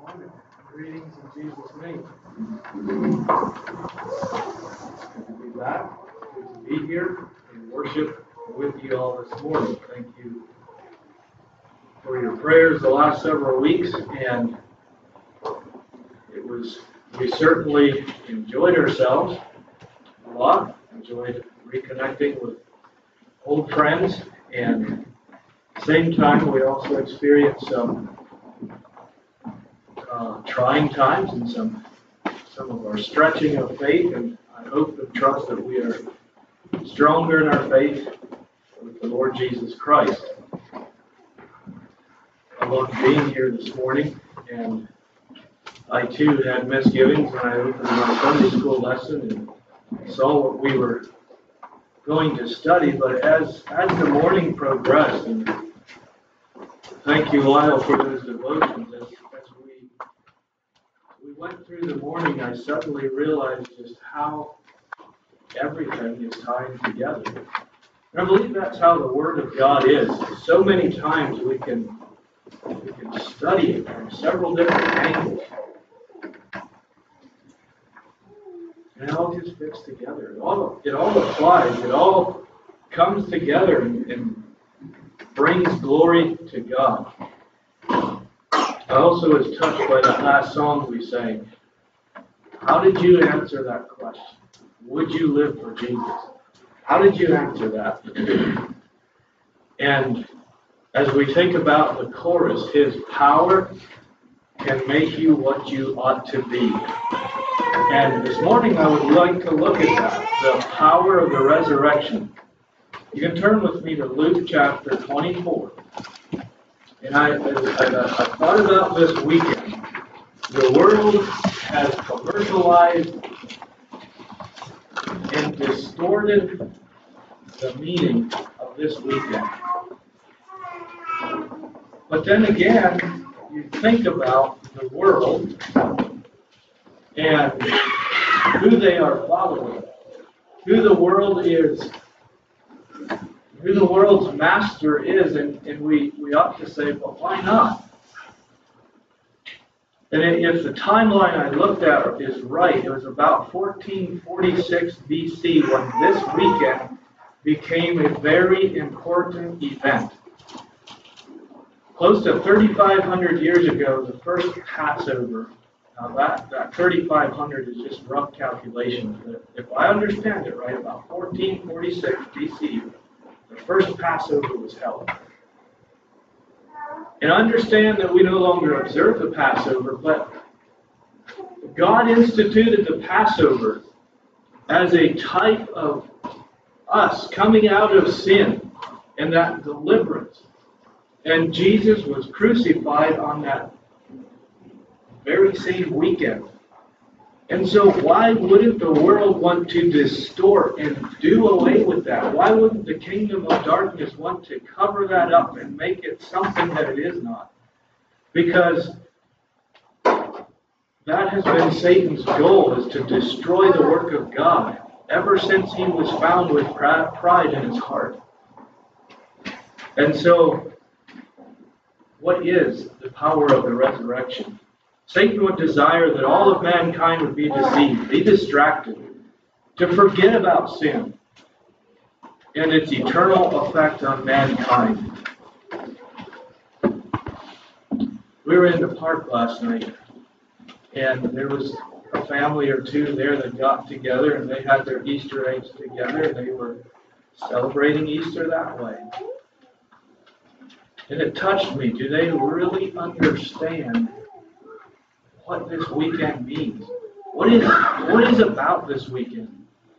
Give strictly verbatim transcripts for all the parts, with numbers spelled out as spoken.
Amen. Greetings in Jesus' name. Good to be back. Good to be here and worship with you all this morning. Thank you for your prayers the last several weeks, and it was we certainly enjoyed ourselves a lot. Enjoyed reconnecting with old friends, and at the same time we also experienced some uh, trying times and some some of our stretching of faith, and I hope and trust that we are stronger in our faith with the Lord Jesus Christ. I love being here this morning, and I too had misgivings when I opened my Sunday school lesson and saw what we were going to study, but as as the morning progressed, and thank you, Lyle, for those devotions, as, as we we went through the morning, I suddenly realized just how everything is tied together. And I believe that's how the Word of God is. So many times we can we can study it from several different angles. And it all just fits together. It all, it all applies. It all comes together and, and brings glory to God. I also was touched by that last song we sang. How did you answer that question? Would you live for Jesus? How did you answer that? And as we think about the chorus, His power can make you what you ought to be. And this morning I would like to look at that, the power of the resurrection. You can turn with me to Luke chapter twenty-four. And I, I, I thought about this weekend. The world has commercialized and distorted the meaning of this weekend. But then again, you think about the world and who they are following, who the world is, who the world's master is, and, and we, we ought to say, well, why not? And if the timeline I looked at is right, it was about fourteen forty-six B C when this weekend became a very important event. Close to thirty-five hundred years ago, the first Passover. Now that, that thirty-five hundred is just rough calculations, but if I understand it right, about fourteen forty-six B C, the first Passover was held. And understand that we no longer observe the Passover, but God instituted the Passover as a type of us coming out of sin and that deliverance. And Jesus was crucified on that very same weekend. And so why wouldn't the world want to distort and do away with that? Why wouldn't the kingdom of darkness want to cover that up and make it something that it is not? Because that has been Satan's goal, is to destroy the work of God ever since he was found with pride in his heart. And so, what is the power of the resurrection? Satan would desire that all of mankind would be deceived, be distracted, to forget about sin and its eternal effect on mankind. We were in the park last night, and there was a family or two there that got together, and they had their Easter eggs together, and they were celebrating Easter that way. And it touched me. Do they really understand what this weekend means? What is what is about this weekend?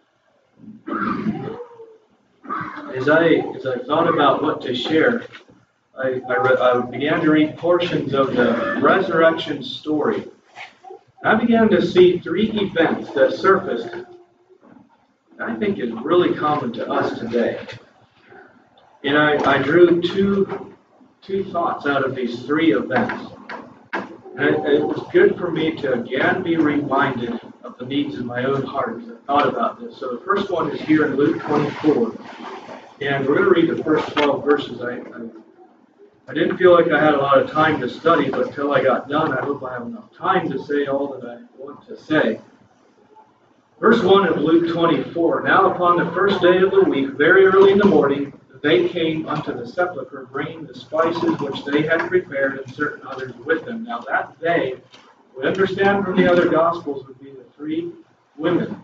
As I as I thought about what to share, I I, re, I began to read portions of the resurrection story. I began to see three events that surfaced that I think is really common to us today. And I, I drew two two thoughts out of these three events. And it, it was good for me to again be reminded of the needs of my own heart as I thought about this. So the first one is here in Luke twenty-four. And we're going to read the first twelve verses. I, I I didn't feel like I had a lot of time to study, but until I got done, I hope I have enough time to say all that I want to say. Verse one of Luke twenty-four, Now upon the first day of the week, very early in the morning, they came unto the sepulchre, bringing the spices which they had prepared, and certain others with them. Now that they, we understand from the other Gospels, would be the three women.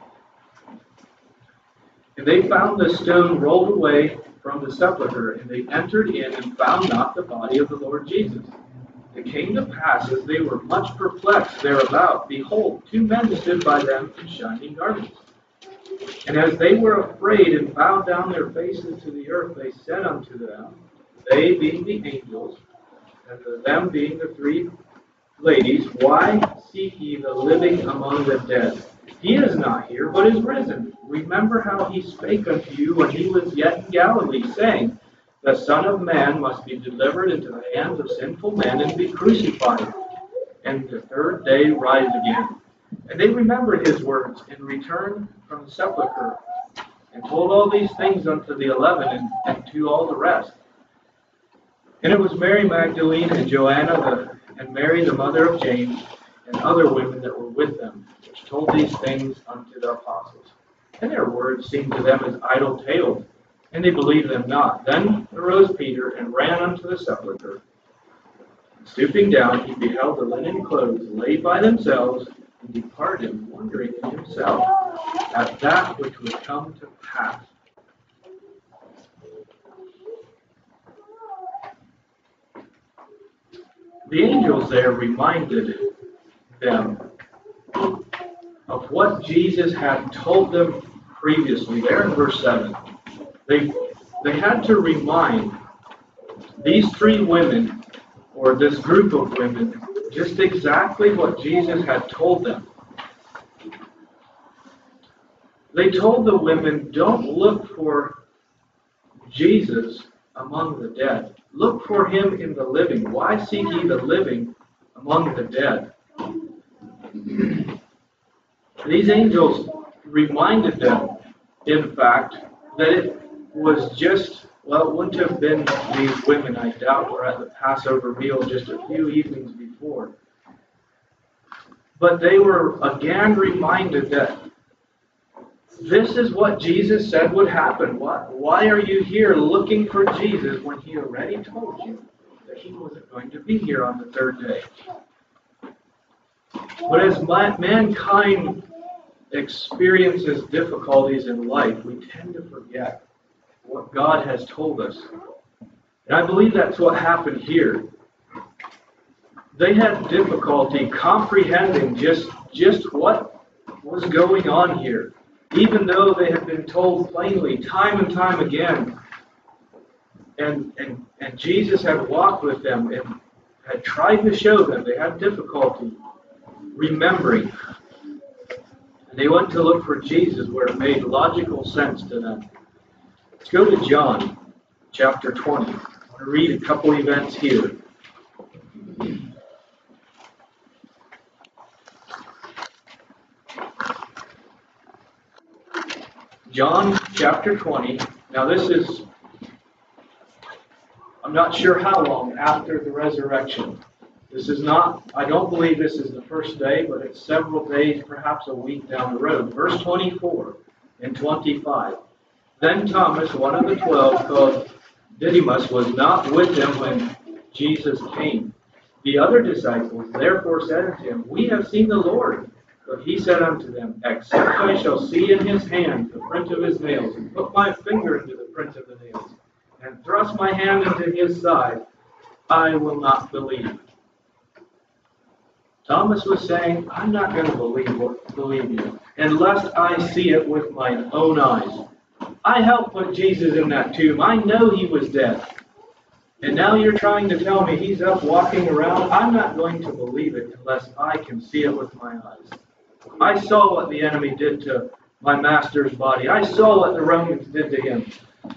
And they found the stone rolled away from the sepulchre, and they entered in and found not the body of the Lord Jesus. It came to pass, as they were much perplexed thereabout, behold, two men stood by them in shining garments. And as they were afraid and bowed down their faces to the earth, they said unto them, they being the angels, and the them being the three ladies, Why seek ye the living among the dead? He is not here, but is risen. Remember how he spake unto you when he was yet in Galilee, saying, The Son of Man must be delivered into the hands of sinful men and be crucified, and the third day rise again. And they remembered his words, and returned from the sepulchre, and told all these things unto the eleven, and, and to all the rest. And it was Mary Magdalene, and Joanna, the, and Mary the mother of James, and other women that were with them, which told these things unto the apostles. And their words seemed to them as idle tales, and they believed them not. Then arose Peter, and ran unto the sepulchre. Stooping down, he beheld the linen clothes laid by themselves, and departed, wondering in himself at that which would come to pass. The angels there reminded them of what Jesus had told them previously. There in verse seven, they they had to remind these three women, or this group of women, just exactly what Jesus had told them. They told the women, don't look for Jesus among the dead. Look for him in the living. Why seek ye the living among the dead? These angels reminded them, in fact, that it was just, well, it wouldn't have been these women, I doubt, were at the Passover meal just a few evenings before. But they were again reminded that this is what Jesus said would happen. Why, why are you here looking for Jesus when he already told you that he wasn't going to be here on the third day? But as my, mankind experiences difficulties in life, we tend to forget what God has told us. And I believe that's what happened here. They had difficulty comprehending just, just what was going on here, even though they had been told plainly time and time again. And, and, and Jesus had walked with them and had tried to show them. They had difficulty remembering. And they went to look for Jesus where it made logical sense to them. Let's go to John chapter twenty. I want to read a couple events here. John chapter twenty. Now this is, I'm not sure how long after the resurrection. This is not, I don't believe this is the first day, but it's several days, perhaps a week down the road. Verse twenty-four and twenty-five. Then Thomas, one of the twelve, called Didymus, was not with him when Jesus came. The other disciples therefore said unto him, We have seen the Lord. But he said unto them, Except I shall see in his hand the print of his nails, and put my finger into the print of the nails, and thrust my hand into his side, I will not believe. Thomas was saying, I'm not going to believe what, believe you unless I see it with my own eyes. I helped put Jesus in that tomb. I know he was dead. And now you're trying to tell me he's up walking around? I'm not going to believe it unless I can see it with my eyes. I saw what the enemy did to my master's body. I saw what the Romans did to him.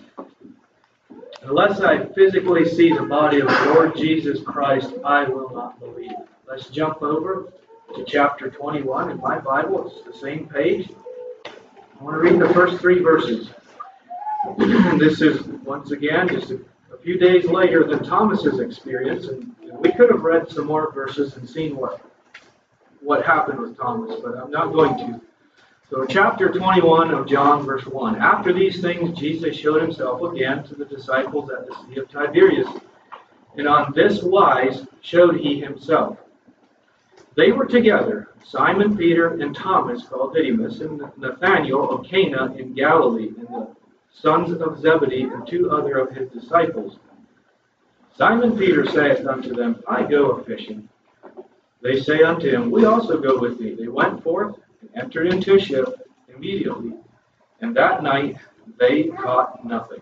Unless I physically see the body of the Lord Jesus Christ, I will not believe. Let's jump over to chapter twenty-one in my Bible. It's the same page. I want to read the first three verses. This is, once again, just a a few days later than Thomas's experience, and we could have read some more verses and seen what, what happened with Thomas, but I'm not going to. So chapter twenty-one of John, verse one. After these things, Jesus showed himself again to the disciples at the Sea of Tiberias, and on this wise showed he himself. They were together, Simon Peter and Thomas called Didymus, and Nathanael of Cana in Galilee, and the sons of Zebedee, and two other of his disciples. Simon Peter saith unto them, I go a-fishing. They say unto him, We also go with thee. They went forth and entered into a ship immediately, and that night they caught nothing.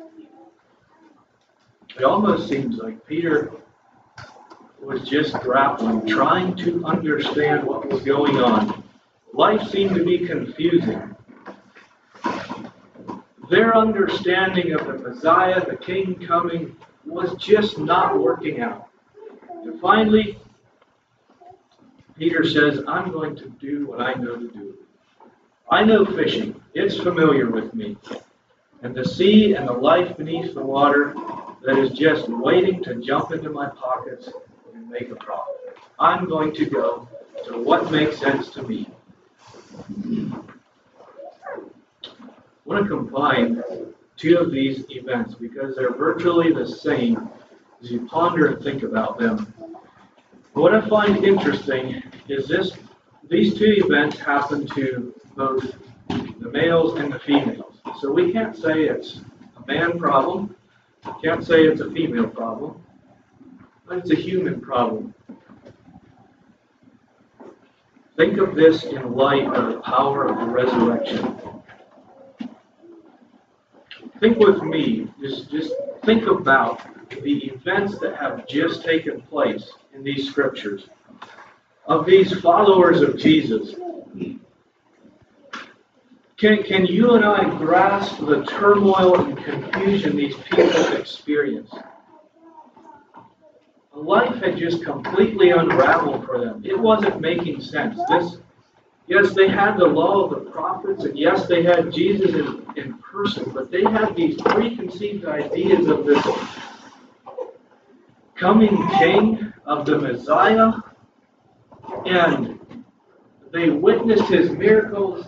It almost seems like Peter was just grappling, trying to understand what was going on. Life seemed to be confusing. Their understanding of the Messiah, the King coming, was just not working out. And finally, Peter says, I'm going to do what I know to do. I know fishing. It's familiar with me. And the sea and the life beneath the water that is just waiting to jump into my pockets and make a profit. I'm going to go to what makes sense to me. I want to combine two of these events because they're virtually the same as you ponder and think about them. What I find interesting is this: these two events happen to both the males and the females. So we can't say it's a man problem, can't say it's a female problem, but it's a human problem. Think of this in light of the power of the resurrection. Think with me, just, just think about the events that have just taken place in these scriptures of these followers of Jesus. Can, can you and I grasp the turmoil and confusion these people experience? Life had just completely unraveled for them. It wasn't making sense. This, yes, they had the law of the prophets, and yes, they had Jesus in, in person, but they had these preconceived ideas of this coming king, of the Messiah, and they witnessed his miracles.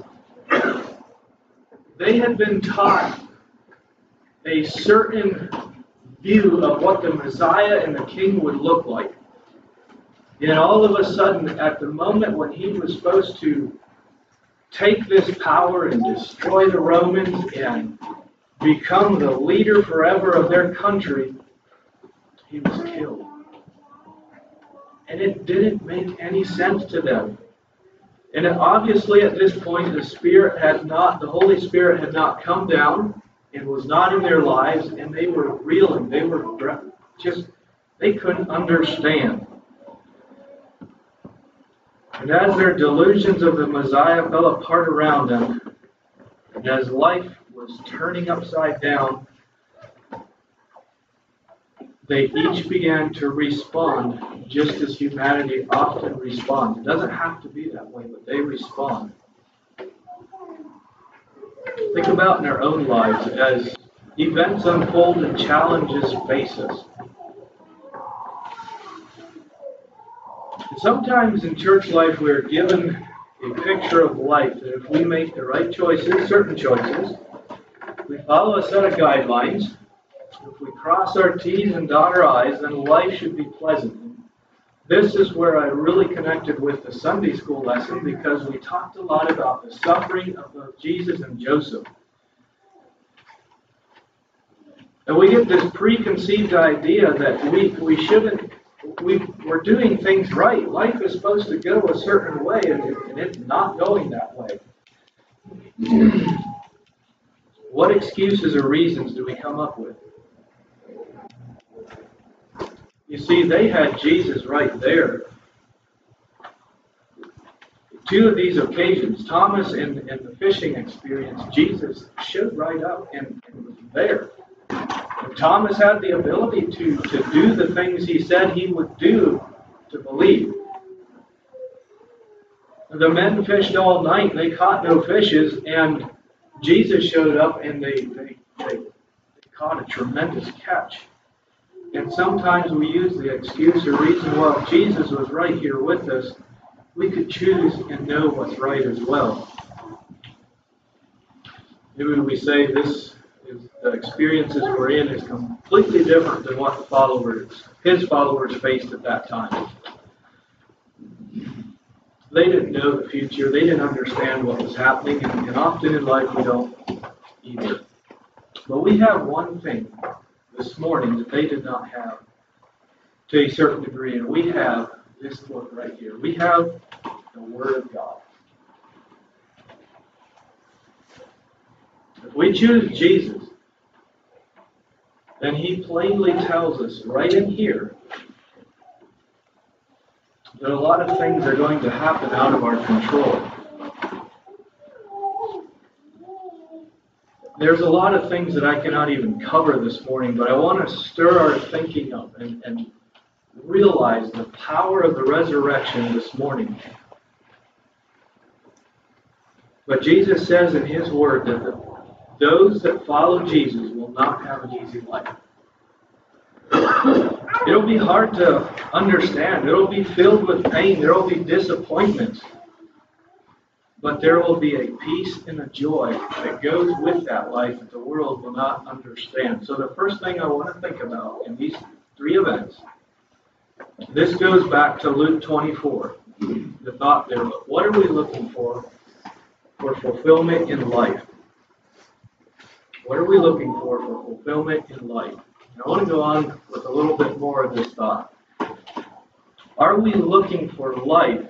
They had been taught a certain view of what the Messiah and the King would look like. And all of a sudden, at the moment when he was supposed to take this power and destroy the Romans and become the leader forever of their country, he was killed. And it didn't make any sense to them. And obviously at this point, the Spirit had not, the Holy Spirit had not come down and was not in their lives, and they were reeling. They were just, they couldn't understand. And as their delusions of the Messiah fell apart around them, and as life was turning upside down, they each began to respond just as humanity often responds. It doesn't have to be that way, but they respond. Think about in our own lives as events unfold and challenges face us. Sometimes in church life we're given a picture of life that if we make the right choices, certain choices, we follow a set of guidelines, if we cross our T's and dot our I's, then life should be pleasant. This is where I really connected with the Sunday school lesson because we talked a lot about the suffering of both Jesus and Joseph. And we get this preconceived idea that we, we shouldn't, we, we're doing things right. Life is supposed to go a certain way, and, it, and it's not going that way. What excuses or reasons do we come up with? You see, they had Jesus right there. Two of these occasions, Thomas and, and the fishing experience, Jesus showed right up and, and was there. And Thomas had the ability to, to do the things he said he would do to believe. The men fished all night, they caught no fishes, and Jesus showed up and they, they, they caught a tremendous catch. And sometimes we use the excuse or reason, well, Jesus was right here with us. We could choose and know what's right as well. Maybe we say this is the experiences we're in is completely different than what the followers, his followers faced at that time. They didn't know the future. They didn't understand what was happening. And, and often in life we don't either. But we have one thing this morning that they did not have to a certain degree. And we have this book right here. We have the Word of God. If we choose Jesus, then he plainly tells us right in here that a lot of things are going to happen out of our control. There's a lot of things that I cannot even cover this morning, but I want to stir our thinking up and, and realize the power of the resurrection this morning. But Jesus says in his word that the, those that follow Jesus will not have an easy life. It'll be hard to understand. It'll be filled with pain. There will be disappointments. But there will be a peace and a joy that goes with that life that the world will not understand. So the first thing I want to think about in these three events, this goes back to Luke twenty-four. The thought there, what are we looking for for fulfillment in life? What are we looking for for fulfillment in life? And I want to go on with a little bit more of this thought. Are we looking for life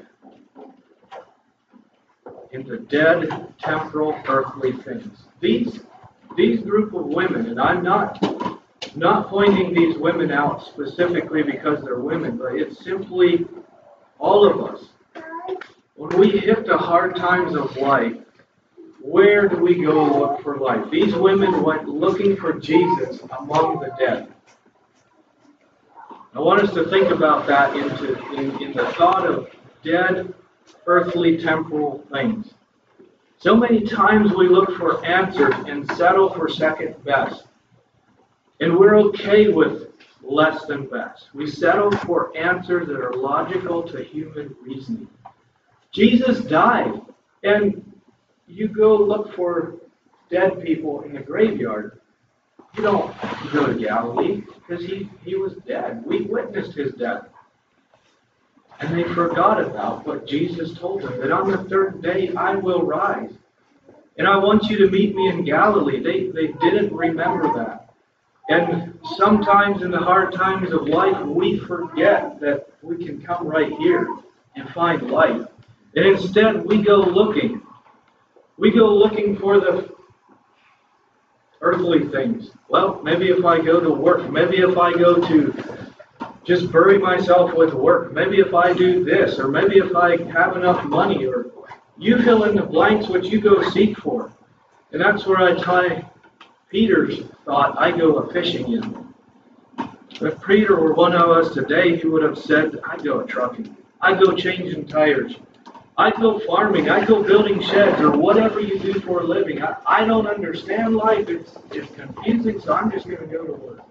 in the dead, temporal, earthly things? These, these group of women, and I'm not, not pointing these women out specifically because they're women, but it's simply all of us. When we hit the hard times of life, where do we go look for life? These women went looking for Jesus among the dead. I want us to think about that into, in, in the thought of dead, earthly, temporal things. So many times we look for answers and settle for second best. And we're okay with less than best. We settle for answers that are logical to human reasoning. Jesus died, and you go look for dead people in the graveyard. You don't go to Galilee because he, he was dead. We witnessed his death. And they forgot about what Jesus told them, that on the third day I will rise. And I want you to meet me in Galilee. They, they didn't remember that. And sometimes in the hard times of life, we forget that we can come right here and find life. And instead, we go looking. We go looking for the earthly things. Well, maybe if I go to work, maybe if I go to just bury myself with work, maybe if I do this, or maybe if I have enough money, or you fill in the blanks what you go seek for. And that's where I tie Peter's thought I go a fishing in. If Peter were one of us today, he would have said, I go a trucking. I go changing tires. I go farming, I go building sheds, or whatever you do for a living. I, I don't understand life. It's, it's confusing, so I'm just going to go to work.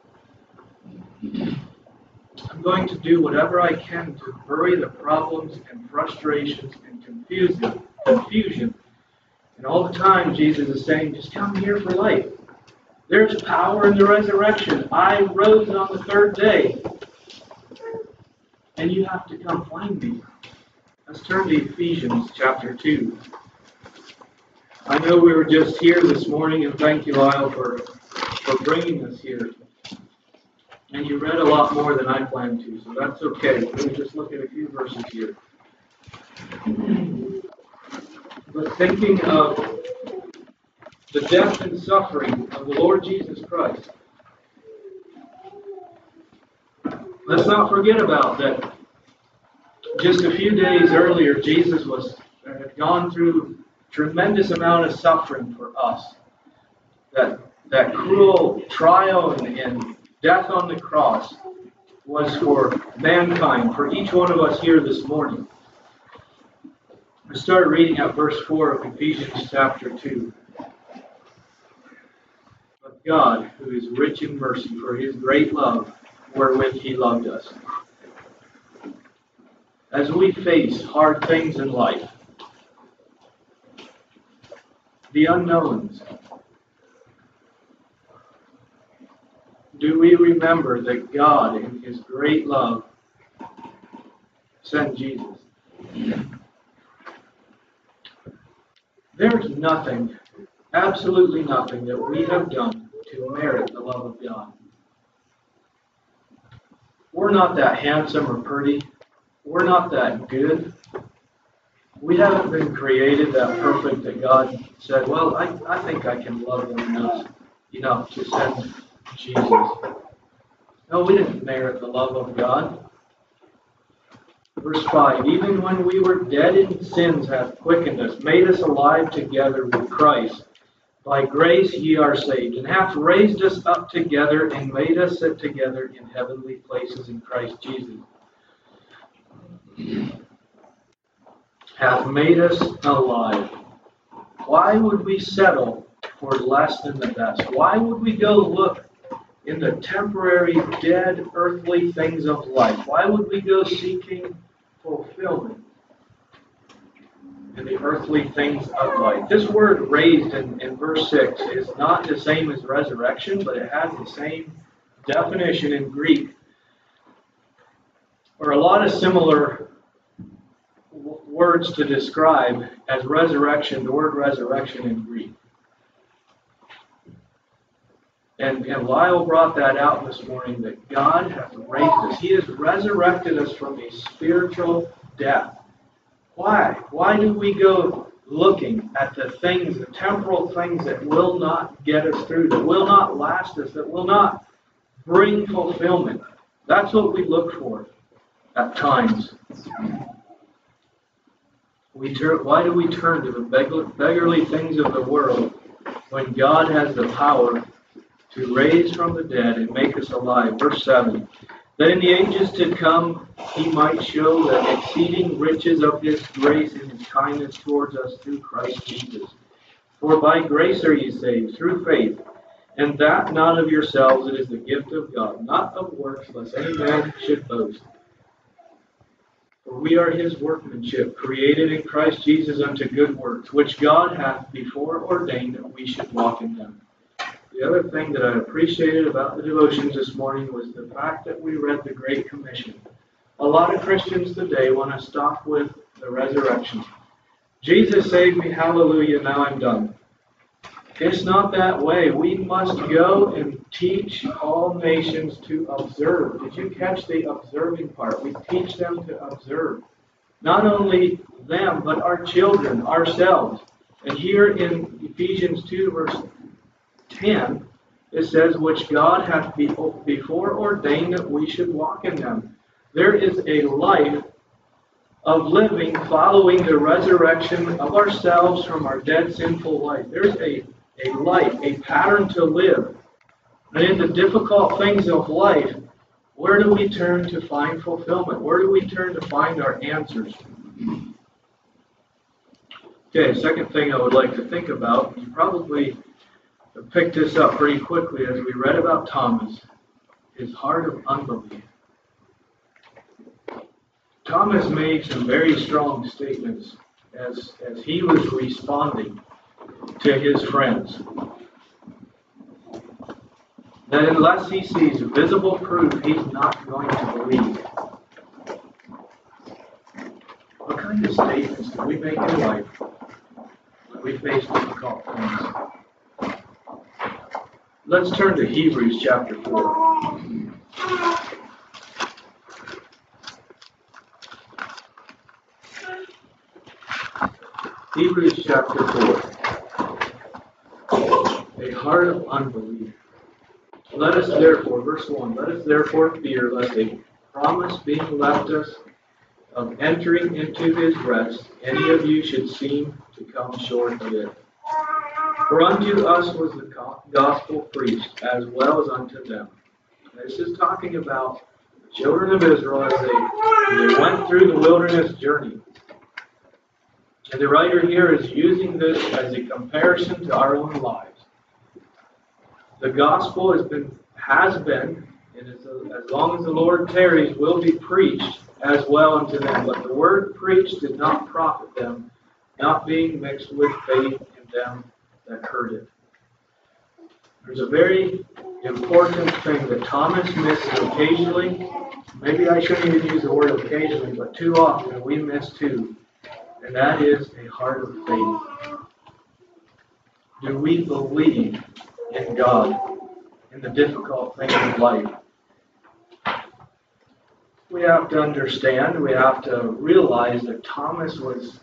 I'm going to do whatever I can to bury the problems and frustrations and confusion. confusion. And all the time, Jesus is saying, just come here for life. There's power in the resurrection. I rose on the third day. And you have to come find me. Let's turn to Ephesians chapter two. I know we were just here this morning, and thank you, Lyle, for, for bringing us here. And you read a lot more than I planned to, so that's okay. We'll just look at a few verses here. But thinking of the death and suffering of the Lord Jesus Christ, let's not forget about that. Just a few days earlier, Jesus was had gone through a tremendous amount of suffering for us. That that cruel trial and, and death on the cross was for mankind, for each one of us here this morning. We start reading at verse four of Ephesians chapter two. But God, who is rich in mercy, for his great love wherewith he loved us. As we face hard things in life, the unknowns, do we remember that God, in his great love, sent Jesus? There's nothing, absolutely nothing that we have done to merit the love of God. We're not that handsome or pretty. We're not that good. We haven't been created that perfect that God said, well, I, I think I can love them enough, enough to send Jesus. No, we didn't merit the love of God. Verse five, even when we were dead in sins hath quickened us, made us alive together with Christ. By grace ye are saved, and hath raised us up together and made us sit together in heavenly places in Christ Jesus. Hath made us alive. Why would we settle for less than the best? Why would we go look in the temporary, dead, earthly things of life? Why would we go seeking fulfillment in the earthly things of life? This word raised in, in verse six is not the same as resurrection, but it has the same definition in Greek, or a lot of similar w- words to describe as resurrection, the word resurrection in Greek. And, and Lyle brought that out this morning, that God hath raised us. He has resurrected us from a spiritual death. Why? Why do we go looking at the things, the temporal things that will not get us through, that will not last us, that will not bring fulfillment? That's what we look for at times. We turn, why do we turn to the beggar, beggarly things of the world when God has the power to raise from the dead and make us alive? Verse seven, that in the ages to come he might show the exceeding riches of his grace and his kindness towards us through Christ Jesus. For by grace are ye saved, through faith, and that not of yourselves, it is the gift of God, not of works, lest any man should boast. For we are his workmanship, created in Christ Jesus unto good works, which God hath before ordained that we should walk in them. The other thing that I appreciated about the devotions this morning was the fact that we read the Great Commission. A lot of Christians today want to stop with the resurrection. Jesus saved me, hallelujah, now I'm done. It's not that way. We must go and teach all nations to observe. Did you catch the observing part? We teach them to observe. Not only them, but our children, ourselves. And here in Ephesians two, verse ten, it says, which God hath before ordained that we should walk in them. There is a life of living following the resurrection of ourselves from our dead sinful life. There's a, a life, a pattern to live. And in the difficult things of life, where do we turn to find fulfillment? Where do we turn to find our answers? Okay, second thing I would like to think about, you probably picked this up pretty quickly as we read about Thomas, his heart of unbelief. Thomas made some very strong statements as, as he was responding to his friends. That unless he sees visible proof, he's not going to believe. What kind of statements do we make in life when we face difficult things? Let's turn to Hebrews chapter four. Hebrews chapter four. A heart of unbelief. Let us therefore, verse one, let us therefore fear lest a promise being left us of entering into his rest, any of you should seem to come short of it. For unto us was the gospel preached, as well as unto them. This is talking about the children of Israel as they, as they went through the wilderness journey. And the writer here is using this as a comparison to our own lives. The gospel has been, has been, and as, as long as the Lord tarries, will be preached as well unto them. But the word preached did not profit them, not being mixed with faith in them that heard it. There's a very important thing that Thomas misses occasionally. Maybe I shouldn't even use the word occasionally, but too often we miss too. And that is a heart of faith. Do we believe in God, in the difficult things of life? We have to understand, we have to realize that Thomas was,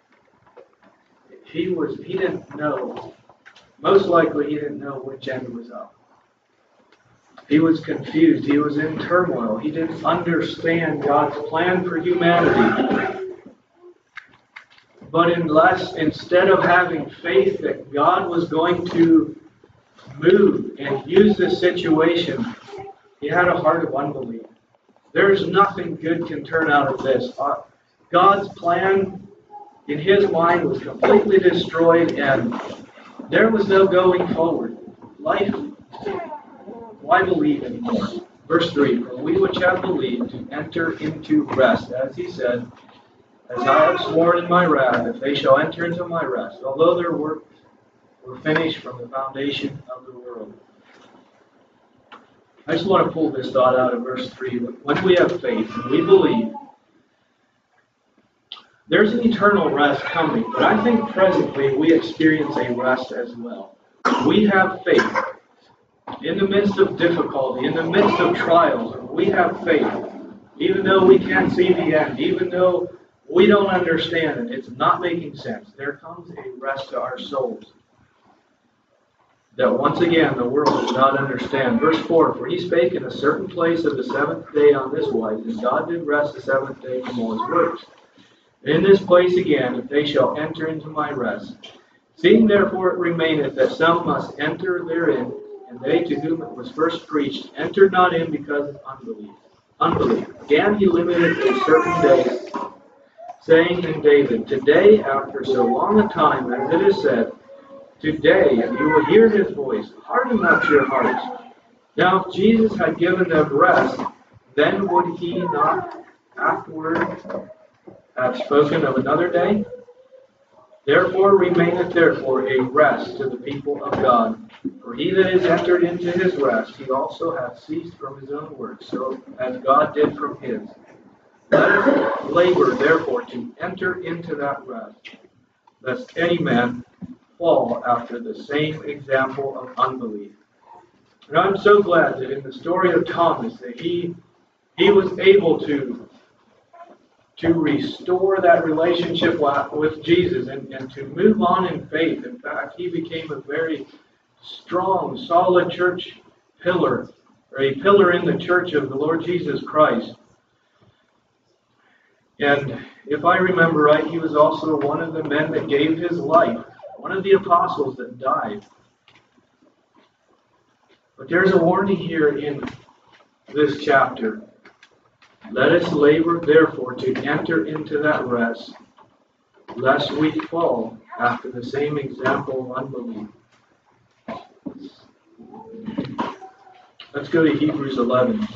he was, he didn't know. Most likely he didn't know which end was up. He was confused. He was in turmoil. He didn't understand God's plan for humanity. But unless, instead of having faith that God was going to move and use this situation, he had a heart of unbelief. There's nothing good can turn out of this. God's plan in his mind was completely destroyed, and there was no going forward. Life, why believe anymore? Verse three, for we which have believed to enter into rest, as he said, as I have sworn in my wrath, if they shall enter into my rest, although their works were finished from the foundation of the world. I just want to pull this thought out of verse three. When we have faith and we believe, there's an eternal rest coming, but I think presently we experience a rest as well. We have faith. In the midst of difficulty, in the midst of trials, we have faith. Even though we can't see the end, even though we don't understand it, it's not making sense. There comes a rest to our souls that once again the world does not understand. Verse four, for he spake in a certain place of the seventh day on this wise, and God did rest the seventh day from all his works. In this place again, if they shall enter into my rest. Seeing therefore it remaineth that some must enter therein, and they to whom it was first preached entered not in because of unbelief. Unbelief. Again he limited a certain day, saying in David, today, after so long a time, as it is said, today, if you will hear his voice, harden not your hearts. Now, if Jesus had given them rest, then would he not afterward have spoken of another day? Therefore remaineth therefore a rest to the people of God. For he that is entered into his rest, he also hath ceased from his own works, so as God did from his. Let us labor therefore to enter into that rest, lest any man fall after the same example of unbelief. And I'm so glad that in the story of Thomas that he he was able to to restore that relationship with Jesus and, and to move on in faith. In fact, he became a very strong, solid church pillar, or a pillar in the church of the Lord Jesus Christ. And if I remember right, he was also one of the men that gave his life, one of the apostles that died. But there's a warning here in this chapter. Let us labor, therefore, to enter into that rest, lest we fall after the same example of unbelief. Let's go to Hebrews eleven.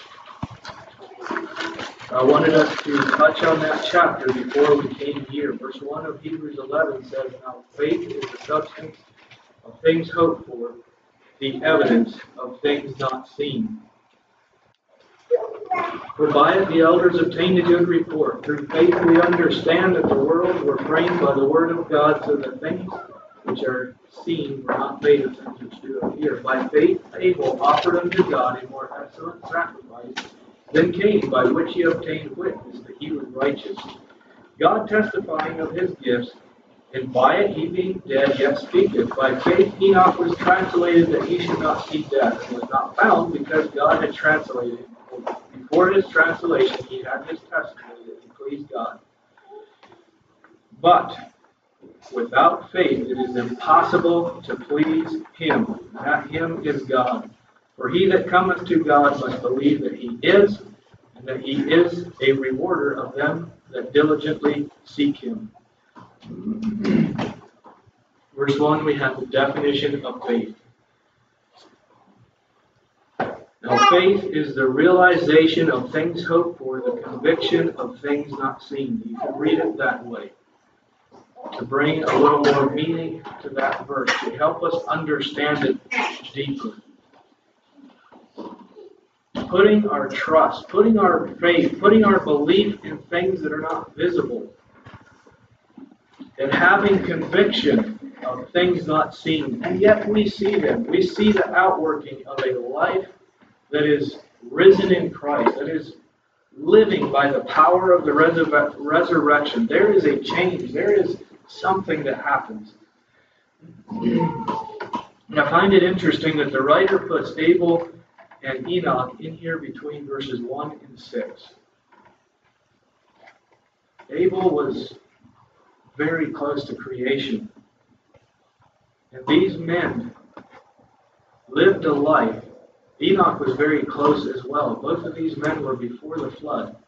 I wanted us to touch on that chapter before we came here. Verse one of Hebrews eleven says, now faith is the substance of things hoped for, the evidence of things not seen. For by it the elders obtained a good report. Through faith we understand that the worlds were framed by the word of God, so that things which are seen were not made of things which do appear. By faith Abel offered unto God a more excellent sacrifice than Cain, by which he obtained witness that he was righteous, God testifying of his gifts, and by it he being dead yet speaketh. By faith Enoch was translated that he should not see death, and was not found, because God had translated him. Before his translation he had his testimony that he pleased God. But without faith it is impossible to please him. That him is God. For he that cometh to God must believe that he is, and that he is a rewarder of them that diligently seek him. Verse one, we have the definition of faith. Now, faith is the realization of things hoped for, the conviction of things not seen. You can read it that way. To bring a little more meaning to that verse, to help us understand it deeper. Putting our trust, putting our faith, putting our belief in things that are not visible, and having conviction of things not seen. And yet we see them. We see the outworking of a life that is risen in Christ, that is living by the power of the resur- resurrection. There is a change. There is something that happens. And I find it interesting that the writer puts Abel and Enoch in here between verses one and six. Abel was very close to creation. And these men lived a life. Enoch was very close as well. Both of these men were before the flood.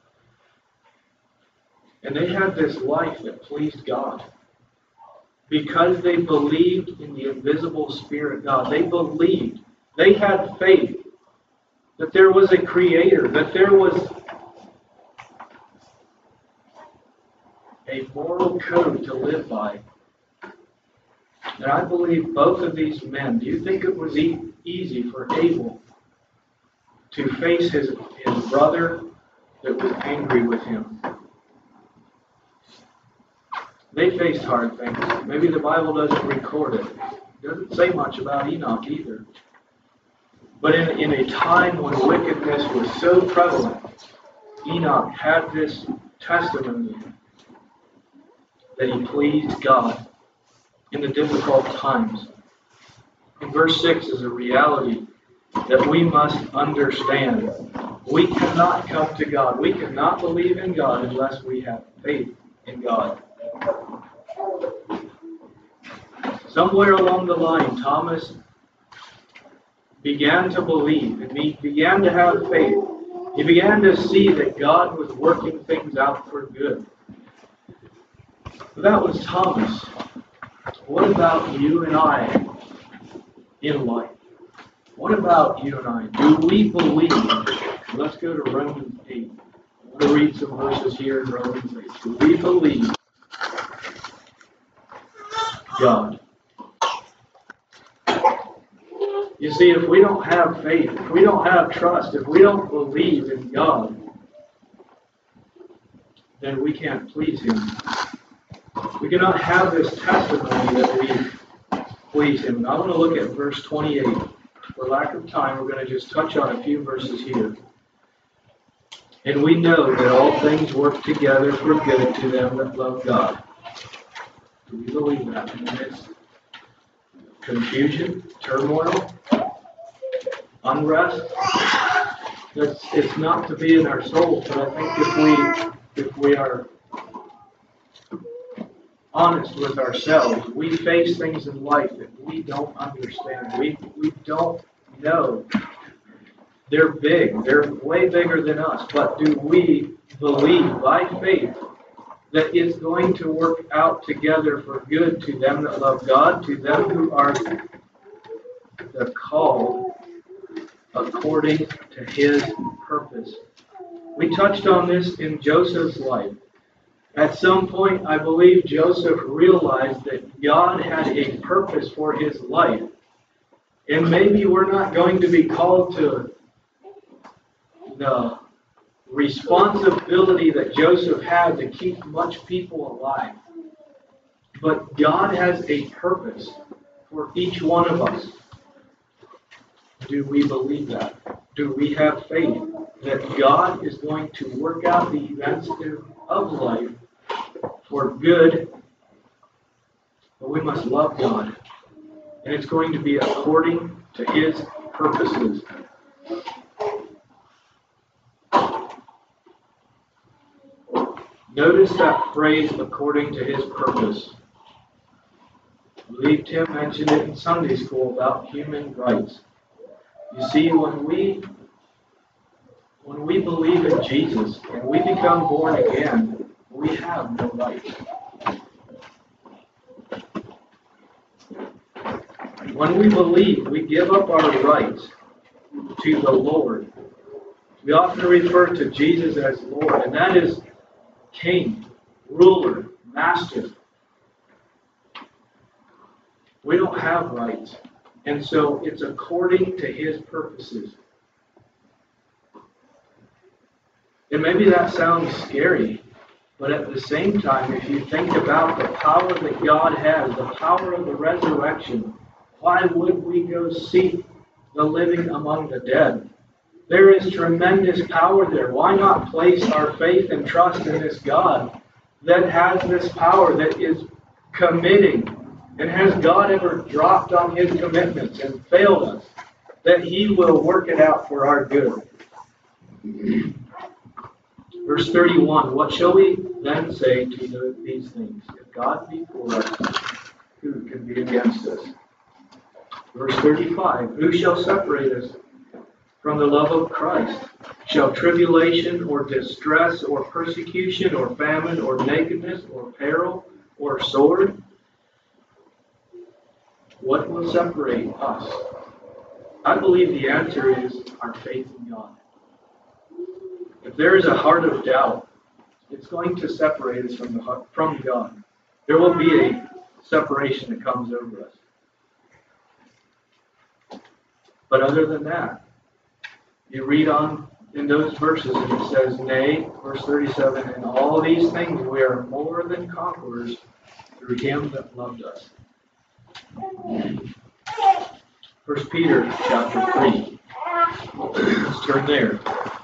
And they had this life that pleased God. Because they believed in the invisible Spirit God. They believed. They had faith that there was a Creator, that there was a moral code to live by. And I believe both of these men, do you think it was e- easy for Abel to face his, his brother that was angry with him? They faced hard things. Maybe the Bible doesn't record it. It doesn't say much about Enoch either. But in, in a time when wickedness was so prevalent, Enoch had this testimony that he pleased God in the difficult times. And verse six is a reality that we must understand. We cannot come to God. We cannot believe in God unless we have faith in God. Somewhere along the line, Thomas began to believe, and he began to have faith. He began to see that God was working things out for good. But that was Thomas. What about you and I in life? What about you and I? Do we believe? Let's go to Romans eight. I want to read some verses here in Romans eight. Do we believe God? You see, if we don't have faith, if we don't have trust, if we don't believe in God, then we can't please Him. We cannot have this testimony that we please Him. And I want to look at verse twenty-eight. For lack of time, we're going to just touch on a few verses here. And we know that all things work together for good to them that love God. Do we believe that? In the midst of confusion, turmoil, unrest, that's, it's not to be in our souls, but I think if we if we are honest with ourselves, we face things in life that we don't understand. We we don't know. They're big. They're way bigger than us. But do we believe by faith that it's going to work out together for good to them that love God, to them who are the called according to His purpose? We touched on this in Joseph's life. At some point, I believe Joseph realized that God had a purpose for his life. And maybe we're not going to be called to the responsibility that Joseph had to keep much people alive. But God has a purpose for each one of us. Do we believe that? Do we have faith that God is going to work out the events of life for good? But we must love God. And it's going to be according to His purposes. Notice that phrase, according to His purpose. I believe Tim mentioned it in Sunday school about human rights. You see, when we when we believe in Jesus and we become born again, we have no rights. When we believe, we give up our rights. to the Lord. We often refer to Jesus as Lord, and that is King, ruler, master. We don't have rights, and so it's according to His purposes. And maybe that sounds scary, but at the same time, if you think about the power that God has, the power of the resurrection, why would we go seek the living among the dead? There is tremendous power there. Why not place our faith and trust in this God that has this power, that is committing? And has God ever dropped on His commitments and failed us? That He will work it out for our good. Verse thirty-one, what shall we then say to the, these things? If God be for us, who can be against us? Verse thirty-five, who shall separate us from the love of Christ? Shall tribulation or distress or persecution or famine or nakedness or peril or sword? What will separate us? I believe the answer is our faith in God. If there is a heart of doubt, it's going to separate us from the heart, from God. There will be a separation that comes over us. But other than that, you read on in those verses and it says, nay, verse thirty-seven, in all these things we are more than conquerors through Him that loved us. First Peter chapter three. Let's turn there.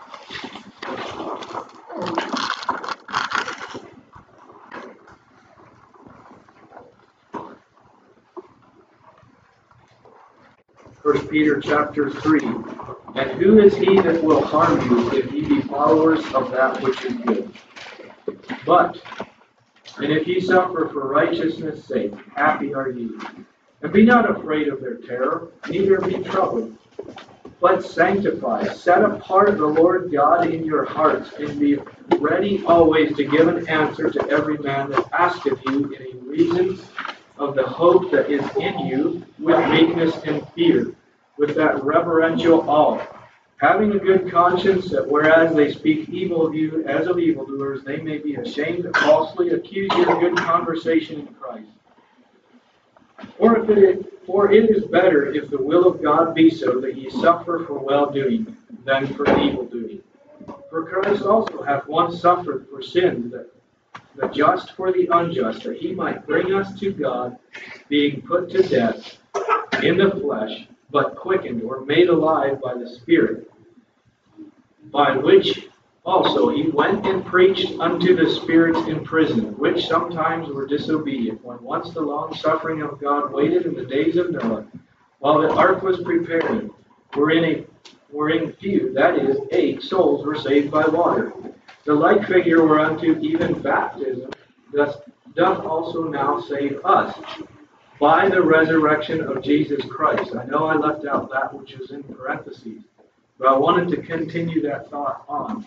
First Peter chapter three. And who is he that will harm you if ye be followers of that which is good? But, and if ye suffer for righteousness' sake, happy are ye. And be not afraid of their terror, neither be troubled. But sanctify, set apart the Lord God in your hearts, and be ready always to give an answer to every man that asketh you in a reason of the hope that is in you, with meekness and fear, with that reverential awe, having a good conscience, that whereas they speak evil of you as of evildoers, they may be ashamed to falsely accuse your good conversation in Christ. Or if it is, for it is better, if the will of God be so, that ye suffer for well-doing, than for evil-doing. For Christ also hath once suffered for sins, that the just for the unjust, that He might bring us to God, being put to death in the flesh, but quickened or made alive by the Spirit, by which also He went and preached unto the spirits in prison, which sometimes were disobedient, when once the long suffering of God waited in the days of Noah, while the ark was preparing, wherein, a, wherein few, that is, eight souls were saved by water. The like figure whereunto even baptism doth, doth also now save us, by the resurrection of Jesus Christ. I know I left out that which is in parentheses, but I wanted to continue that thought on.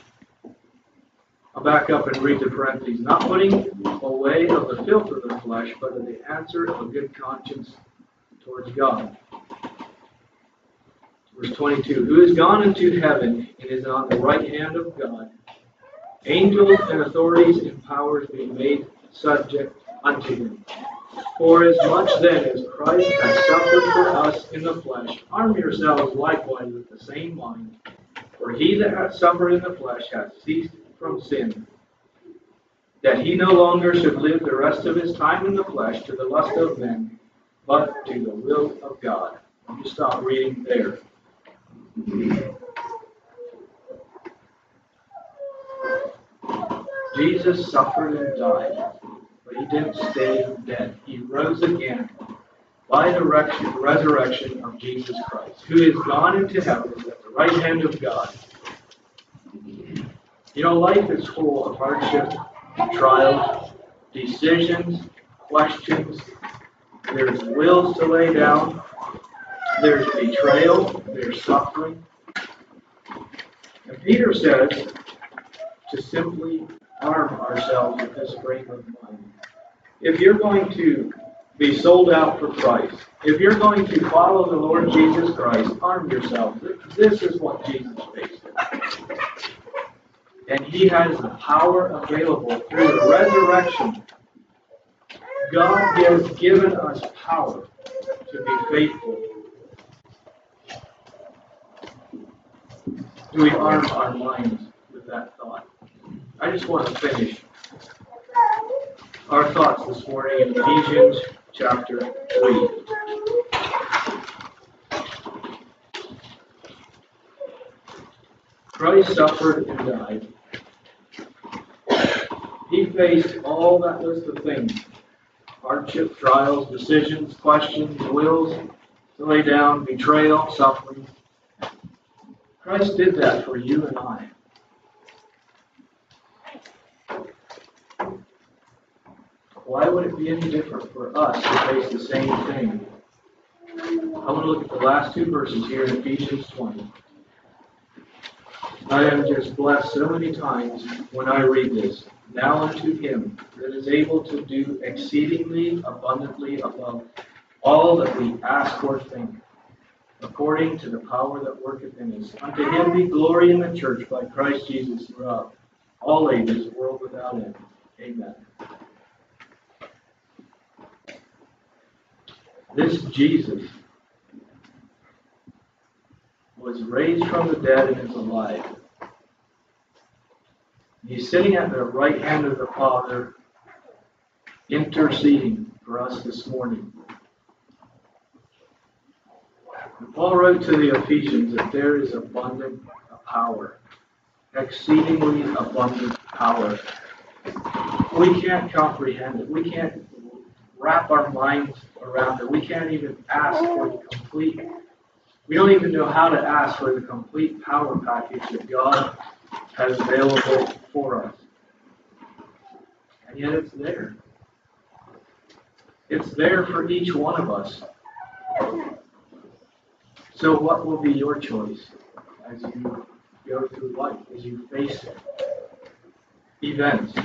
I'll back up and read the parentheses. Not putting away of the filth of the flesh, but of the answer of a good conscience towards God. Verse twenty-two, who is gone into heaven and is on the right hand of God, angels and authorities and powers being made subject unto Him. For as much then as Christ has suffered for us in the flesh, arm yourselves likewise with the same mind. For he that hath suffered in the flesh hath ceased from sin, that he no longer should live the rest of his time in the flesh to the lust of men, but to the will of God. Let me stop reading there. Jesus suffered and died, but He didn't stay dead. He rose again by the resurrection of Jesus Christ, who is gone into heaven at the right hand of God. You know, life is full of hardship, trials, decisions, questions. There's wills to lay down. There's betrayal. There's suffering. And Peter says to simply arm ourselves with this frame of mind. If you're going to be sold out for Christ. If you're going to follow the Lord Jesus Christ, arm yourself. This is what Jesus faced. And He has the power available through the resurrection. God has given us power to be faithful. Do we arm our minds with that thought? I just want to finish our thoughts this morning in Ephesians chapter three. Christ suffered and died. He faced all that list of things. Hardship, trials, decisions, questions, wills to lay down, betrayal, suffering. Christ did that for you and I. Why would it be any different for us to face the same thing? I want to look at the last two verses here in Ephesians twenty. I am just blessed so many times when I read this. Now unto Him that is able to do exceedingly abundantly above all that we ask or think, according to the power that worketh in us. Unto Him be glory in the church by Christ Jesus throughout all ages, world without end. Amen. This Jesus was raised from the dead and is alive. He's sitting at the right hand of the Father, interceding for us this morning. And Paul wrote to the Ephesians that there is abundant power, exceedingly abundant power. We can't comprehend it. We can't wrap our minds around it. We can't even ask for the complete. We don't even know how to ask for the complete power package that God has available for us. And yet it's there. It's there for each one of us. So what will be your choice as you go through life, as you face events?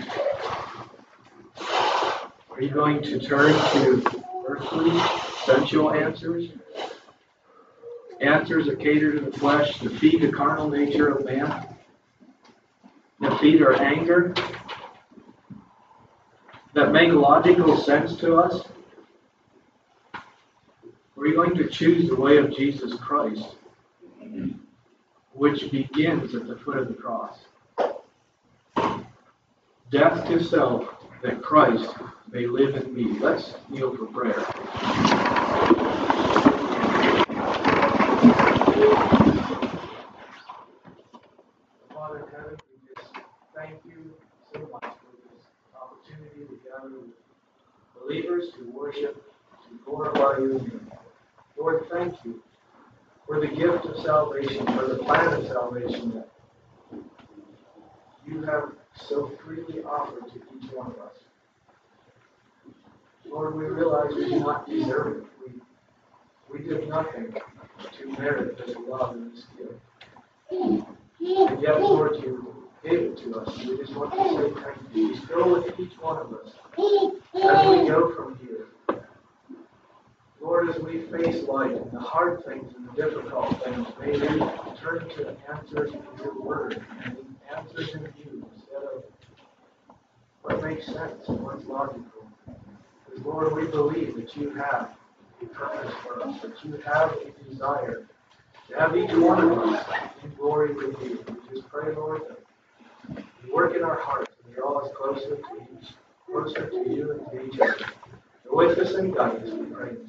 Are you going to turn to earthly, sensual answers? Answers that cater to the flesh, to feed the carnal nature of man? That feed our anger? That make logical sense to us? Or are you going to choose the way of Jesus Christ, which begins at the foot of the cross? Death to self, that Christ may live in me. Let's kneel for prayer. Father in heaven, we just thank you so much for this opportunity to gather with believers to worship, to glorify your name. Lord, thank you for the gift of salvation, for the plan of salvation that you have so freely offered to each one of us. Lord, we realize we do not deserve it. We, we did nothing to merit this love and this gift. And yet, Lord, you gave it to us. We just want to say thank you. Be still with each one of us as we go from here. Lord, as we face life and the hard things and the difficult things, may we turn to answers in your word and answers in you instead of what makes sense and what's logical. Because, Lord, we believe that you have a purpose for us, that you have a desire to have each one of us in glory with you. We just pray, Lord, that you work in our hearts and draw us closer to each, closer to you and to each other. So with us and guide us, we pray.